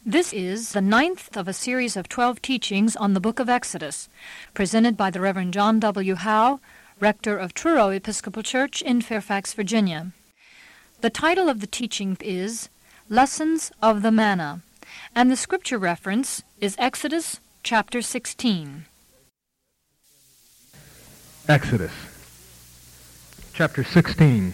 This is the 9th of a series of 12 teachings on the book of Exodus, presented by the Reverend John W. Howe, rector of Truro Episcopal Church in Fairfax, Virginia. The title of the teaching is Lessons of the Manna, and the scripture reference is Exodus chapter 16. Exodus chapter 16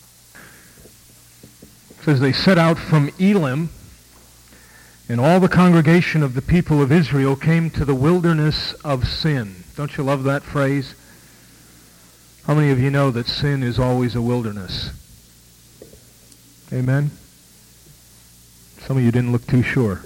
says they set out from Elim, and all the congregation of the people of Israel came to the wilderness of Sin. Don't you love that phrase? How many of you know that sin is always a wilderness? Amen? Some of you didn't look too sure.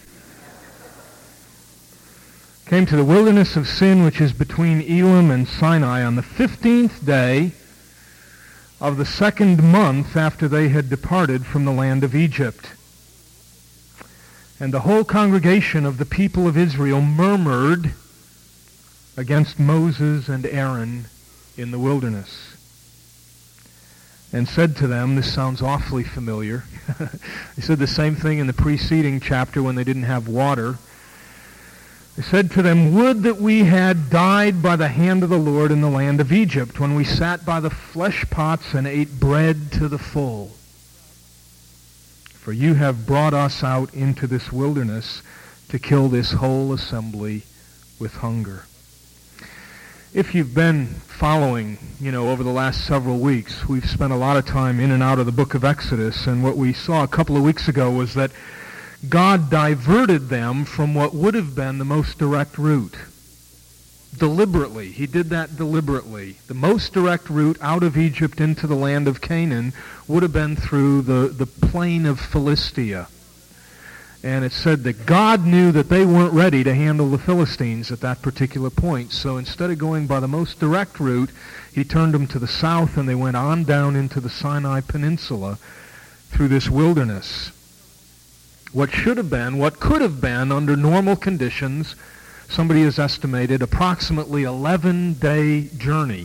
Came to the wilderness of Sin, which is between Elim and Sinai, on the 15th day of the second month after they had departed from the land of Egypt. And the whole congregation of the people of Israel murmured against Moses and Aaron in the wilderness, and said to them, this sounds awfully familiar. They said the same thing in the preceding chapter when they didn't have water. They said to them, "Would that we had died by the hand of the Lord in the land of Egypt, when we sat by the flesh pots and ate bread to the full. For you have brought us out into this wilderness to kill this whole assembly with hunger." If you've been following, over the last several weeks, we've spent a lot of time in and out of the book of Exodus, and what we saw a couple of weeks ago was that God diverted them from what would have been the most direct route. Deliberately. He did that deliberately. The most direct route out of Egypt into the land of Canaan would have been through the plain of Philistia. And it said that God knew that they weren't ready to handle the Philistines at that particular point. So instead of going by the most direct route, he turned them to the south, and they went on down into the Sinai Peninsula through this wilderness. What should have been, what could have been under normal conditions, somebody has estimated approximately 11-day journey.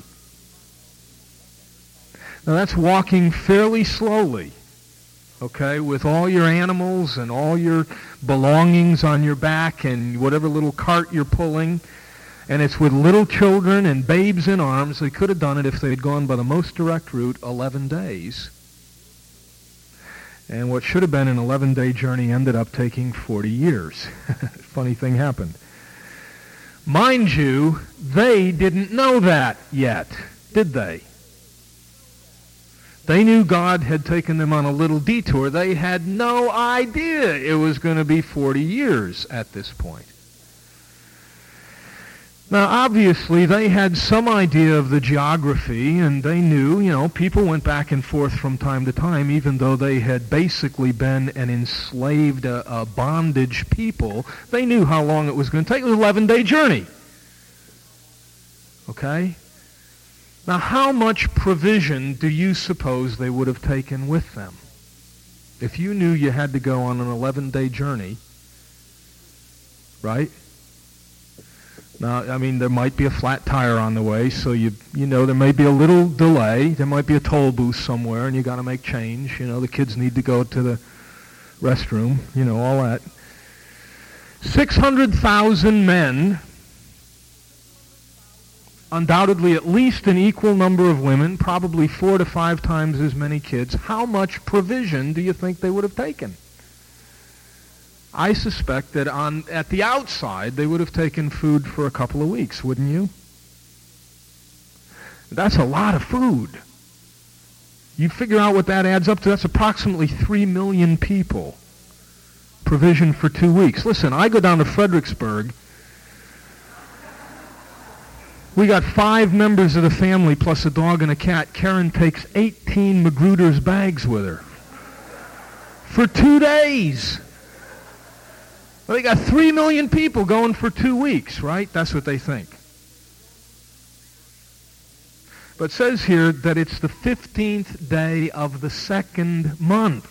Now that's walking fairly slowly, okay, with all your animals and all your belongings on your back and whatever little cart you're pulling, and it's with little children and babes in arms. They could have done it if they had gone by the most direct route, 11 days. And what should have been an 11-day journey ended up taking 40 years. Funny thing happened. Mind you, they didn't know that yet, did they? They knew God had taken them on a little detour. They had no idea it was going to be 40 years at this point. Now, obviously, they had some idea of the geography, and they knew, people went back and forth from time to time, even though they had basically been an enslaved, bondage people. They knew how long it was going to take. It was an 11-day journey. Okay? Now, how much provision do you suppose they would have taken with them? If you knew you had to go on an 11-day journey, right? Now, there might be a flat tire on the way, so there may be a little delay. There might be a toll booth somewhere, and you got to make change. The kids need to go to the restroom, all that. 600,000 men, undoubtedly at least an equal number of women, probably 4 to 5 times as many kids. How much provision do you think they would have taken? I suspect that at the outside, they would have taken food for a couple of weeks, wouldn't you? That's a lot of food. You figure out what that adds up to. That's approximately 3 million people. Provision for 2 weeks. Listen, I go down to Fredericksburg. We got 5 members of the family plus a dog and a cat. Karen takes 18 Magruder's bags with her for 2 days. Well, they got 3 million people going for 2 weeks, right? That's what they think. But it says here that it's the 15th day of the second month.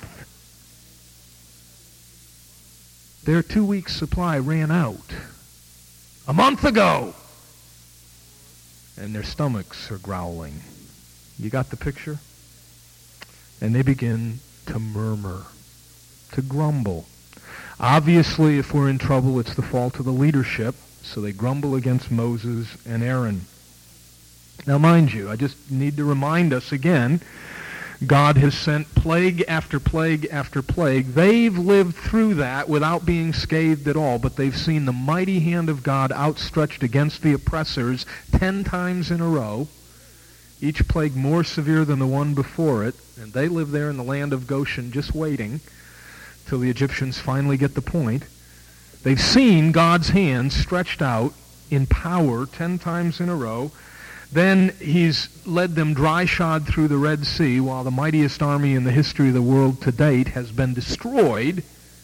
Their 2-week supply ran out a month ago. And their stomachs are growling. You got the picture? And they begin to murmur, to grumble. Obviously, if we're in trouble, it's the fault of the leadership, so they grumble against Moses and Aaron. Now, mind you, I just need to remind us again, God has sent plague after plague after plague. They've lived through that without being scathed at all, but they've seen the mighty hand of God outstretched against the oppressors 10 times in a row, each plague more severe than the one before it, and they live there in the land of Goshen just waiting till the Egyptians finally get the point. They've seen God's hand stretched out in power 10 times in a row. Then he's led them dry-shod through the Red Sea while the mightiest army in the history of the world to date has been destroyed.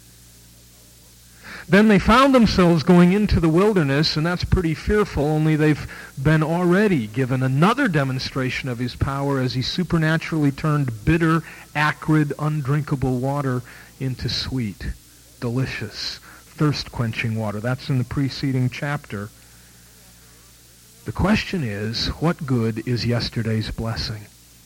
Then they found themselves going into the wilderness, and that's pretty fearful, only they've been already given another demonstration of his power as he supernaturally turned bitter, acrid, undrinkable water into sweet, delicious, thirst-quenching water. That's in the preceding chapter. The question is, what good is yesterday's blessing?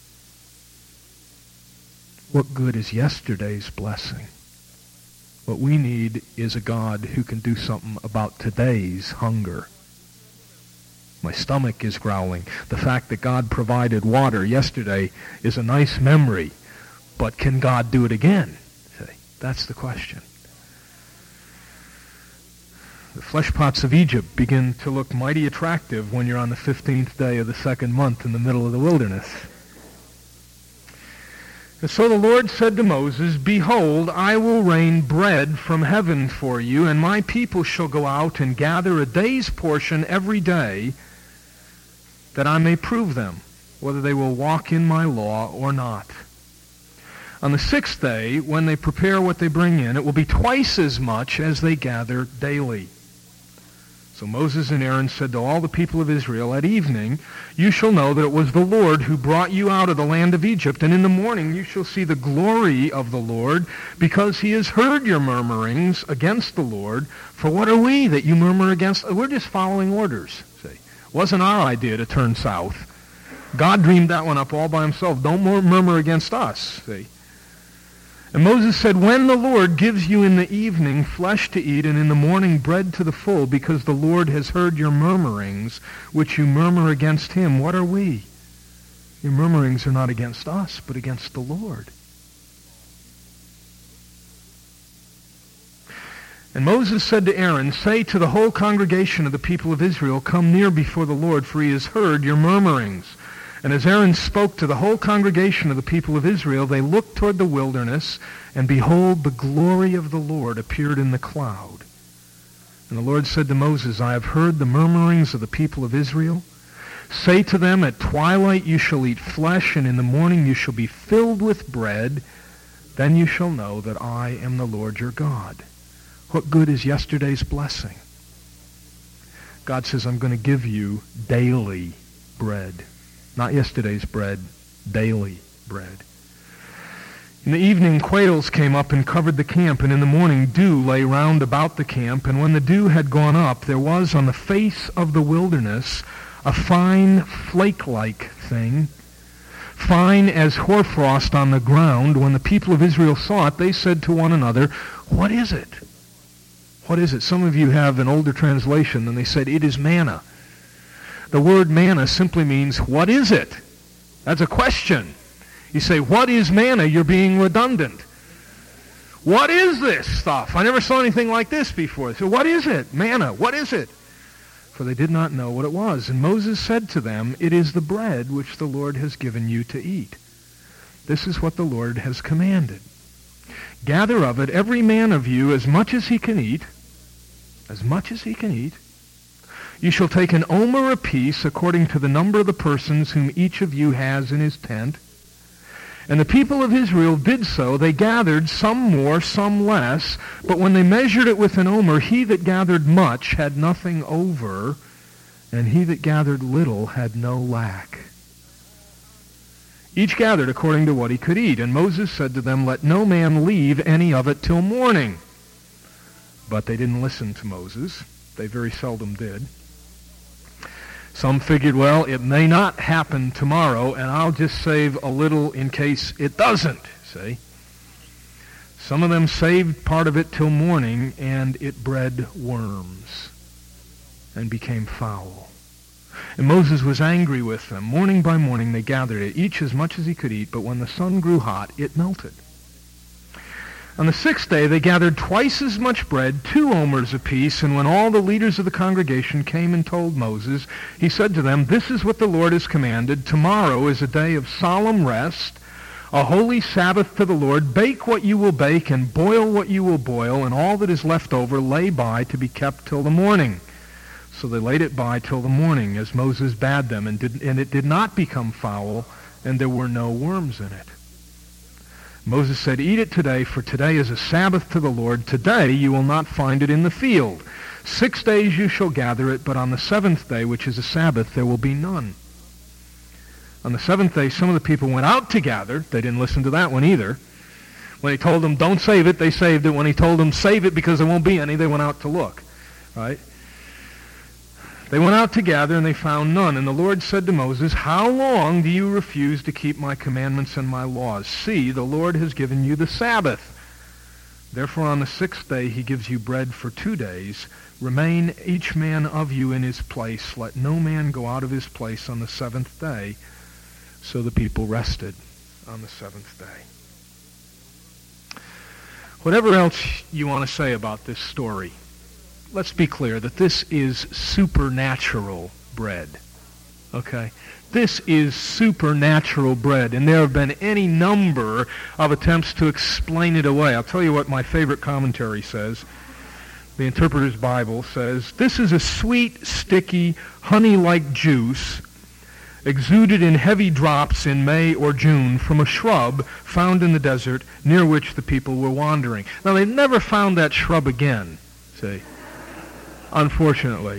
What good is yesterday's blessing? What we need is a God who can do something about today's hunger. My stomach is growling. The fact that God provided water yesterday is a nice memory, but can God do it again? See, that's the question. The flesh pots of Egypt begin to look mighty attractive when you're on the 15th day of the second month in the middle of the wilderness. And so the Lord said to Moses, "Behold, I will rain bread from heaven for you, and my people shall go out and gather a day's portion every day, that I may prove them, whether they will walk in my law or not. On the 6th day, when they prepare what they bring in, it will be twice as much as they gather daily." So Moses and Aaron said to all the people of Israel, "At evening you shall know that it was the Lord who brought you out of the land of Egypt, and in the morning you shall see the glory of the Lord, because he has heard your murmurings against the Lord. For what are we that you murmur against?" We're just following orders. See, it wasn't our idea to turn south. God dreamed that one up all by himself. Don't murmur against us. See. And Moses said, "When the Lord gives you in the evening flesh to eat, and in the morning bread to the full, because the Lord has heard your murmurings, which you murmur against him, what are we? Your murmurings are not against us, but against the Lord." And Moses said to Aaron, "Say to the whole congregation of the people of Israel, come near before the Lord, for he has heard your murmurings." And as Aaron spoke to the whole congregation of the people of Israel, they looked toward the wilderness, and behold, the glory of the Lord appeared in the cloud. And the Lord said to Moses, "I have heard the murmurings of the people of Israel. Say to them, at twilight you shall eat flesh, and in the morning you shall be filled with bread. Then you shall know that I am the Lord your God." What good is yesterday's blessing? God says, I'm going to give you daily bread. Not yesterday's bread, daily bread. In the evening, quails came up and covered the camp, and in the morning dew lay round about the camp. And when the dew had gone up, there was on the face of the wilderness a fine flake-like thing, fine as hoarfrost on the ground. When the people of Israel saw it, they said to one another, "What is it?" What is it? Some of you have an older translation, and they said, "It is manna." The word manna simply means, what is it? That's a question. You say, what is manna? You're being redundant. What is this stuff? I never saw anything like this before. So what is it? Manna, what is it? For they did not know what it was. And Moses said to them, "It is the bread which the Lord has given you to eat. This is what the Lord has commanded. Gather of it every man of you as much as he can eat, as much as he can eat. You shall take an omer apiece according to the number of the persons whom each of you has in his tent." And the people of Israel did so. They gathered, some more, some less. But when they measured it with an omer, he that gathered much had nothing over, and he that gathered little had no lack. Each gathered according to what he could eat. And Moses said to them, "Let no man leave any of it till morning." But they didn't listen to Moses. They very seldom did. Some figured, well, it may not happen tomorrow, and I'll just save a little in case it doesn't, see? Some of them saved part of it till morning, and it bred worms and became foul. And Moses was angry with them. Morning by morning they gathered it, each as much as he could eat, but when the sun grew hot, it melted. On the 6th day they gathered twice as much bread, 2 omers apiece, and when all the leaders of the congregation came and told Moses, he said to them, "This is what the Lord has commanded. Tomorrow is a day of solemn rest, a holy Sabbath to the Lord. Bake what you will bake and boil what you will boil, and all that is left over lay by to be kept till the morning." So they laid it by till the morning, as Moses bade them, and it did not become foul, and there were no worms in it. Moses said, "Eat it today, for today is a Sabbath to the Lord. Today you will not find it in the field. 6 days you shall gather it, but on the 7th day, which is a Sabbath, there will be none." On the 7th day, some of the people went out to gather. They didn't listen to that one either. When he told them, "Don't save it," they saved it. When he told them, "Save it because there won't be any," they went out to look. Right? They went out to gather, and they found none. And the Lord said to Moses, "How long do you refuse to keep my commandments and my laws? See, the Lord has given you the Sabbath. Therefore on the 6th day he gives you bread for 2 days. Remain each man of you in his place. Let no man go out of his place on the 7th day." So the people rested on the 7th day. Whatever else you want to say about this story, let's be clear that this is supernatural bread. Okay? This is supernatural bread, and there have been any number of attempts to explain it away. I'll tell you what my favorite commentary says. The Interpreter's Bible says, "This is a sweet, sticky, honey-like juice exuded in heavy drops in May or June from a shrub found in the desert near which the people were wandering." Now, they never found that shrub again, see, unfortunately.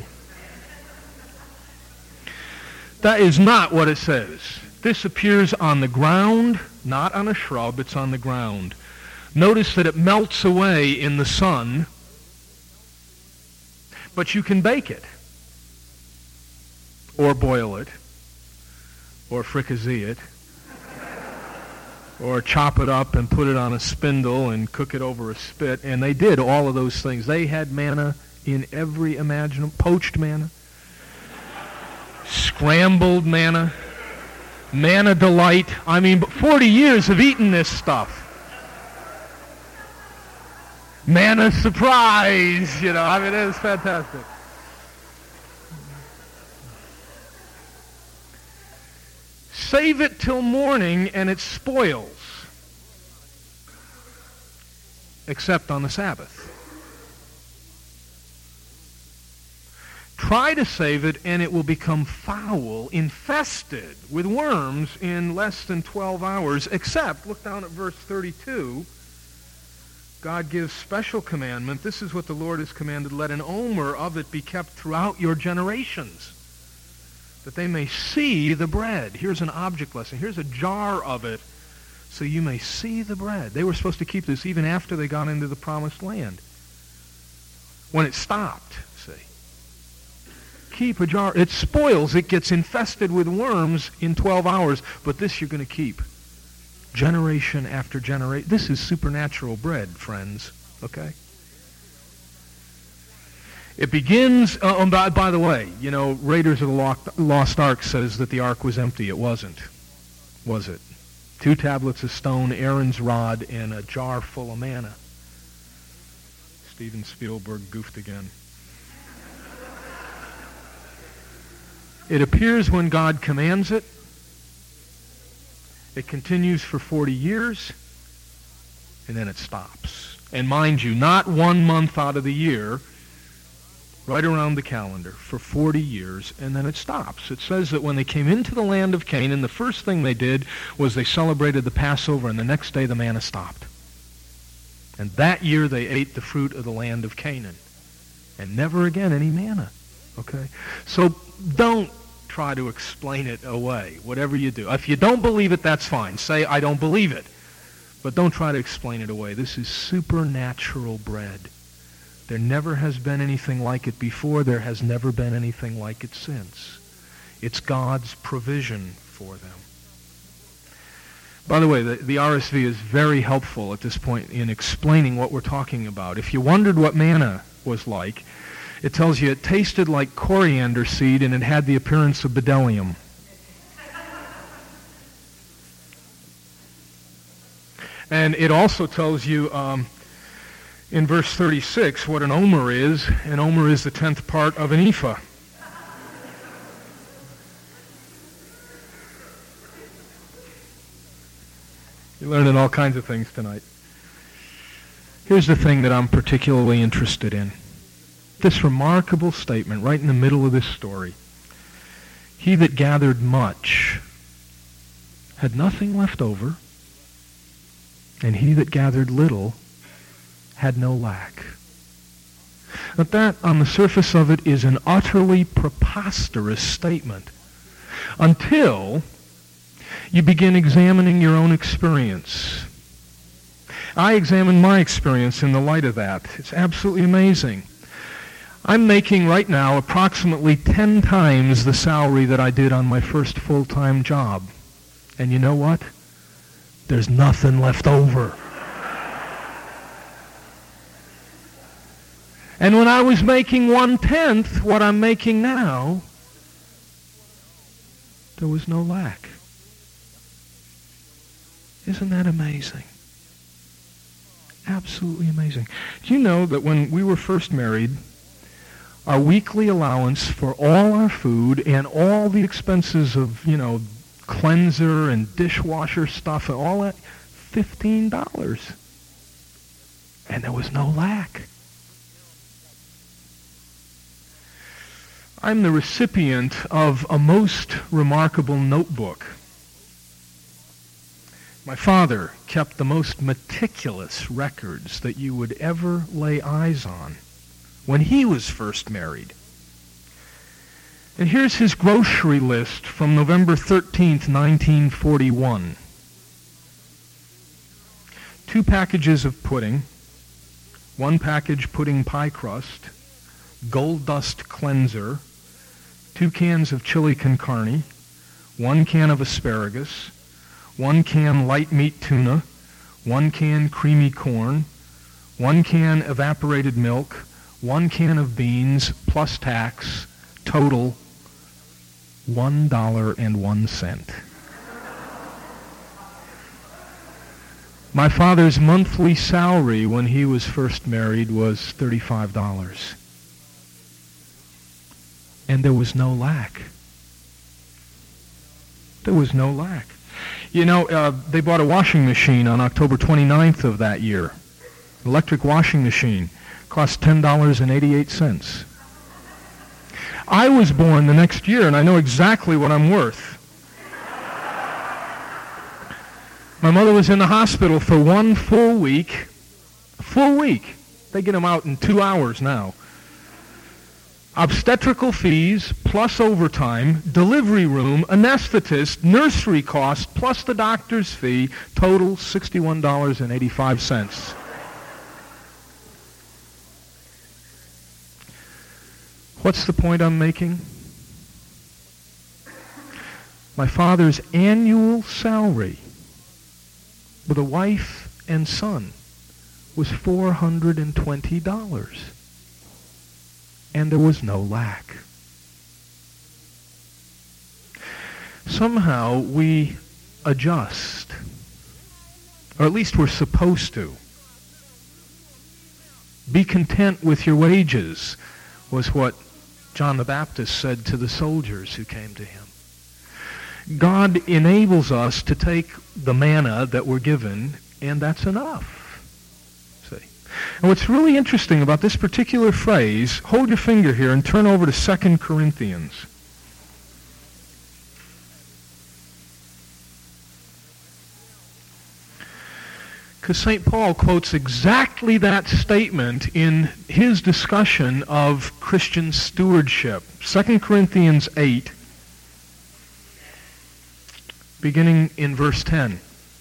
That is not what it says. This appears on the ground, not on a shrub, it's on the ground. Notice that it melts away in the sun, but you can bake it, or boil it, or fricassee it, or chop it up and put it on a spindle and cook it over a spit. And they did all of those things. They had manna in every imaginable, poached manna, scrambled manna, manna delight. I mean, 40 years of eating this stuff. Manna surprise, you know, I mean, it was fantastic. Save it till morning and it spoils, except on the Sabbath. Try to save it and it will become foul, infested with worms in less than 12 hours, except, look down at verse 32, God gives special commandment. This is what the Lord has commanded: let an omer of it be kept throughout your generations, that they may see the bread. Here's an object lesson. Here's a jar of it, so you may see the bread. They were supposed to keep this even after they got into the promised land. When it stopped, see. Keep a jar. It spoils. It gets infested with worms in 12 hours, but this you're going to keep. Generation after generation. This is supernatural bread, friends. Okay? It begins, by the way, you know, Raiders of the Lost Ark says that the ark was empty. It wasn't, was it? 2 tablets of stone, Aaron's rod, and a jar full of manna. Steven Spielberg goofed again. It appears when God commands it. It continues for 40 years, and then it stops. And mind you, not 1 month out of the year, right around the calendar, for 40 years, and then it stops. It says that when they came into the land of Canaan, the first thing they did was they celebrated the Passover, and the next day the manna stopped. And that year they ate the fruit of the land of Canaan. And never again any manna. Okay? So don't try to explain it away, whatever you do. If you don't believe it, that's fine. Say, I don't believe it. But don't try to explain it away. This is supernatural bread. There never has been anything like it before. There has never been anything like it since. It's God's provision for them. By the way, the RSV is very helpful at this point in explaining what we're talking about. If you wondered what manna was like, it tells you it tasted like coriander seed and it had the appearance of bdellium. And it also tells you in verse 36 what an omer is. An omer is the 10th part of an ephah. You're learning all kinds of things tonight. Here's the thing that I'm particularly interested in. This remarkable statement right in the middle of this story. He that gathered much had nothing left over, and he that gathered little had no lack. But that, on the surface of it, is an utterly preposterous statement until you begin examining your own experience. I examine my experience in the light of that. It's absolutely amazing. I'm making right now approximately 10 times the salary that I did on my first full-time job. And you know what? There's nothing left over. And when I was making 1/10 what I'm making now, there was no lack. Isn't that amazing? Absolutely amazing. Do you know that when we were first married, our weekly allowance for all our food and all the expenses of, cleanser and dishwasher stuff and all that, $15. And there was no lack. I'm the recipient of a most remarkable notebook. My father kept the most meticulous records that you would ever lay eyes on when he was first married. And here's his grocery list from November 13th, 1941. 2 packages of pudding, 1 package pudding pie crust, Gold Dust cleanser, 2 cans of chili con carne, 1 can of asparagus, 1 can light meat tuna, 1 can creamy corn, 1 can evaporated milk, 1 can of beans plus tax, total $1.01. My father's monthly salary when he was first married was $35. And there was no lack. There was no lack. They bought a washing machine on October 29th of that year. Electric washing machine. Cost $10.88. I was born the next year, and I know exactly what I'm worth. My mother was in the hospital for 1 full week. A full week. They get them out in 2 hours now. Obstetrical fees, plus overtime, delivery room, anesthetist, nursery costs, plus the doctor's fee, total $61.85. What's the point I'm making? My father's annual salary with a wife and son was $420. And there was no lack. Somehow we adjust, or at least we're supposed to. Be content with your wages, was what John the Baptist said to the soldiers who came to him. God enables us to take the manna that we're given, and that's enough. And what's really interesting about this particular phrase, hold your finger here and turn over to 2 Corinthians. Because St. Paul quotes exactly that statement in his discussion of Christian stewardship. 2 Corinthians 8, beginning in verse 10.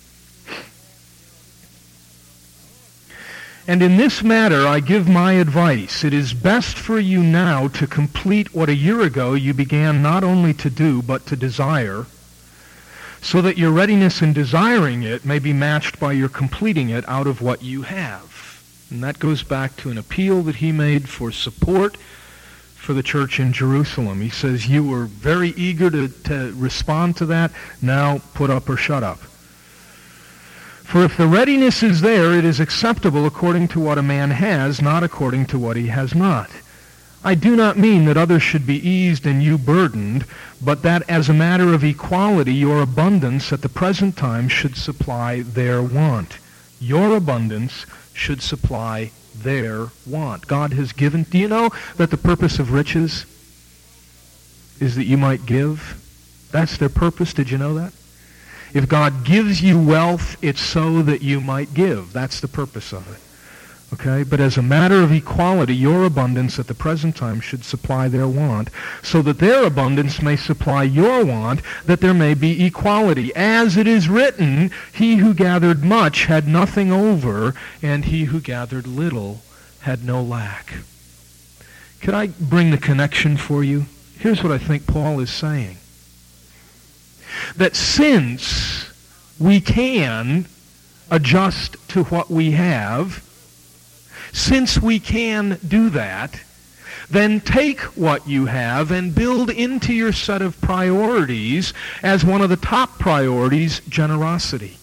And in this matter I give my advice. It is best for you now to complete what a year ago you began not only to do, but to desire, so that your readiness in desiring it may be matched by your completing it out of what you have. And that goes back to an appeal that he made for support for the church in Jerusalem. He says, you were very eager to respond to that. Now put up or shut up. For if the readiness is there, it is acceptable according to what a man has, not according to what he has not. I do not mean that others should be eased and you burdened, but that as a matter of equality, your abundance at the present time should supply their want. Your abundance should supply their want. God has given. Do you know that the purpose of riches is that you might give? That's their purpose. Did you know that? If God gives you wealth, it's so that you might give. That's the purpose of it. Okay? But as a matter of equality, your abundance at the present time should supply their want, so that their abundance may supply your want, that there may be equality. As it is written, he who gathered much had nothing over, and he who gathered little had no lack. Could I bring the connection for you? Here's what I think Paul is saying. That since we can adjust to what we have, since we can do that, then take what you have and build into your set of priorities as one of the top priorities, generosity.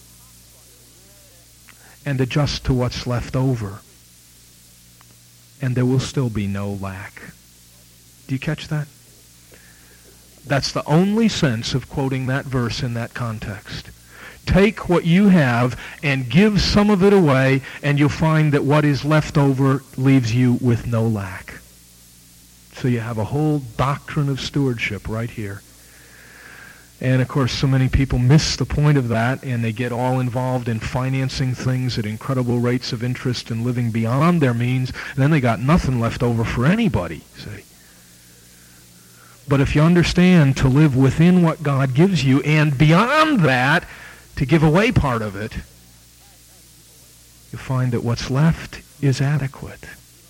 And adjust to what's left over. And there will still be no lack. Do you catch that? That's the only sense of quoting that verse in that context. Take what you have and give some of it away, and you'll find that what is left over leaves you with no lack. So you have a whole doctrine of stewardship right here. And of course, so many people miss the point of that, and they get all involved in financing things at incredible rates of interest and living beyond their means, and then they got nothing left over for anybody, see. But if you understand to live within what God gives you, and beyond that, to give away part of it, you'll find that what's left is adequate.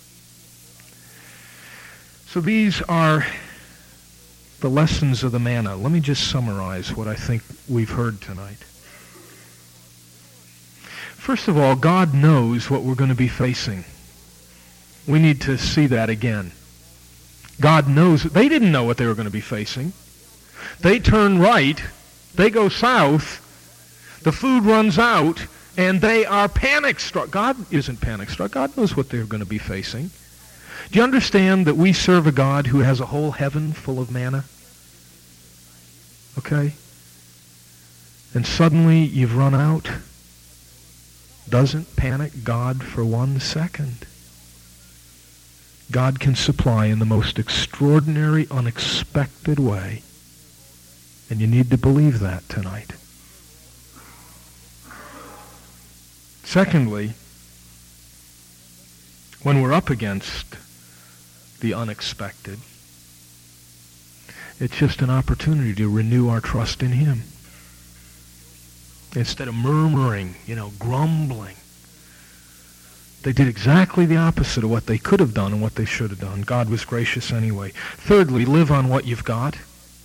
So these are the lessons of the manna. Let me just summarize what I think we've heard tonight. First of all, God knows what we're going to be facing. We need to see that again. God knows. They didn't know what they were going to be facing. They turn right, they go south, the food runs out, and they are panic-struck. God isn't panic-struck. God knows what they're going to be facing. Do you understand that we serve a God who has a whole heaven full of manna? Okay? And suddenly you've run out. Doesn't panic God for 1 second. God can supply in the most extraordinary, unexpected way. And you need to believe that tonight. Secondly, when we're up against the unexpected, it's just an opportunity to renew our trust in him. Instead of murmuring, grumbling. They did exactly the opposite of what they could have done and what they should have done. God was gracious anyway. Thirdly, live on what you've got.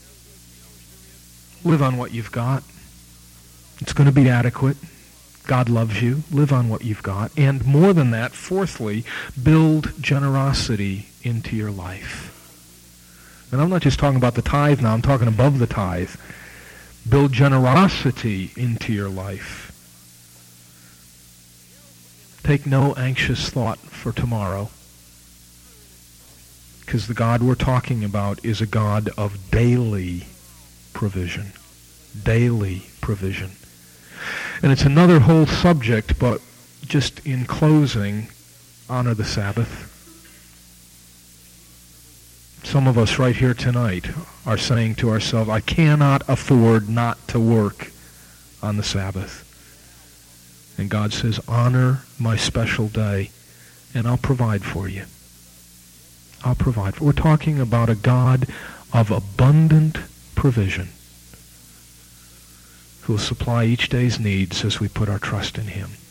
Live on what you've got. It's going to be adequate. God loves you. Live on what you've got. And more than that, fourthly, build generosity into your life. And I'm not just talking about the tithe now. I'm talking above the tithe. Build generosity into your life. Take no anxious thought for tomorrow, because the God we're talking about is a God of daily provision. Daily provision. And it's another whole subject, but just in closing, honor the Sabbath. Some of us right here tonight are saying to ourselves, I cannot afford not to work on the Sabbath. And God says, honor my special day, and I'll provide for you. I'll provide. We're talking about a God of abundant provision who will supply each day's needs as we put our trust in him.